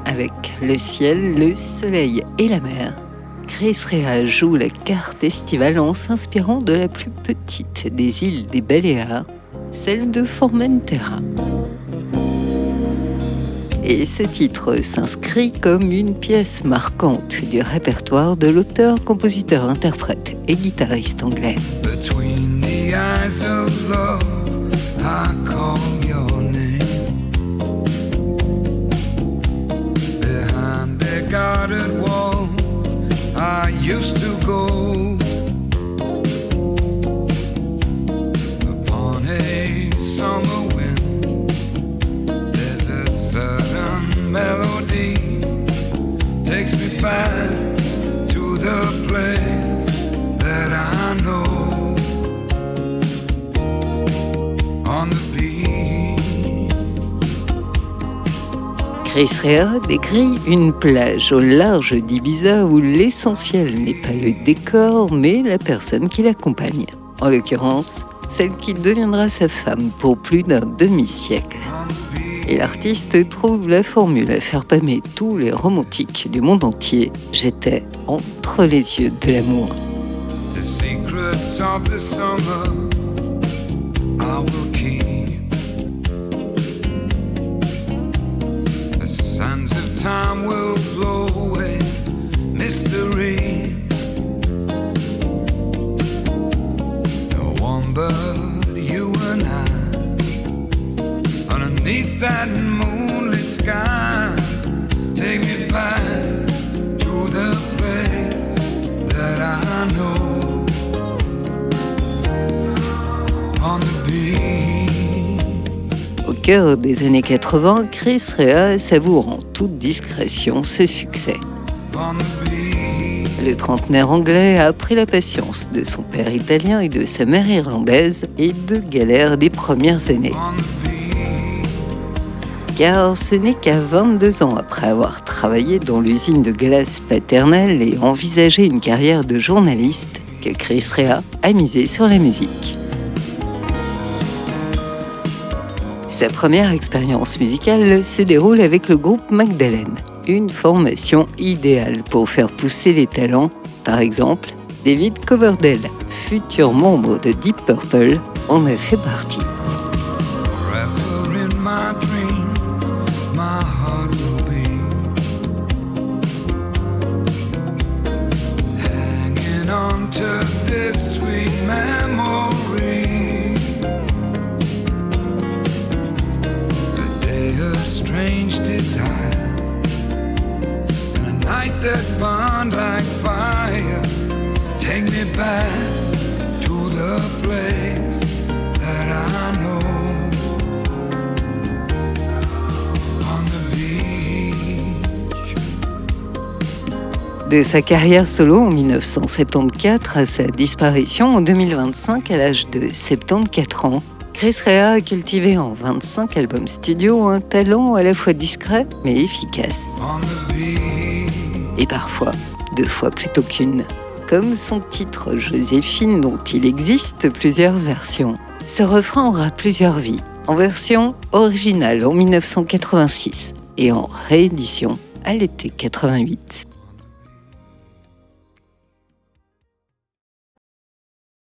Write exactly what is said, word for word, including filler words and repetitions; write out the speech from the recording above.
Avec le ciel, le soleil et la mer, Chris Rea joue la carte estivale en s'inspirant de la plus petite des îles des Baléares, celle de Formentera. Et ce titre s'inscrit comme une pièce marquante du répertoire de l'auteur, compositeur, interprète et guitariste anglais. Between the eyes of love, I call your name. Behind their guarded walls, I used to go. Upon a summer wind, there's a certain melody takes me back to the place that I know. On the beach. Chris Rea décrit une plage au large d'Ibiza où l'essentiel n'est pas le décor, mais la personne qui l'accompagne. En l'occurrence, celle qui deviendra sa femme pour plus d'un demi-siècle. Et l'artiste trouve la formule à faire pâmer tous les romantiques du monde entier. J'étais entre les yeux de l'amour. The secrets of the summer I will keep. The sands of time will blow away mystery. No one but you and I, underneath that moonlit sky. Take me back to the place that I know. On the beach. Au cœur des années quatre-vingts, Chris Rea savoure en toute discrétion ce succès. On the beach. Le trentenaire anglais a appris la patience de son père italien et de sa mère irlandaise et de galères des premières années. On the beach. Car ce n'est qu'à vingt-deux ans après avoir travaillé dans l'usine de glace paternelle et envisagé une carrière de journaliste que Chris Rea a misé sur la musique. Sa première expérience musicale se déroule avec le groupe Magdalene, une formation idéale pour faire pousser les talents. Par exemple, David Coverdale, futur membre de Deep Purple, en a fait partie. Forever in my dreams, my heart will be hanging on to this sweet memory. A day of strange desire and a night that burned like fire. Take me back to the place that I know. De sa carrière solo en dix-neuf cent soixante-quatorze à sa disparition en deux mille vingt-cinq à l'âge de soixante-quatorze ans, Chris Rea a cultivé en vingt-cinq albums studio un talent à la fois discret mais efficace. On the beach. Et parfois, deux fois plutôt qu'une. Comme son titre Joséphine, dont il existe plusieurs versions. Ce refrain aura plusieurs vies, en version originale en dix-neuf cent quatre-vingt-six et en réédition à l'été quatre-vingt-huit.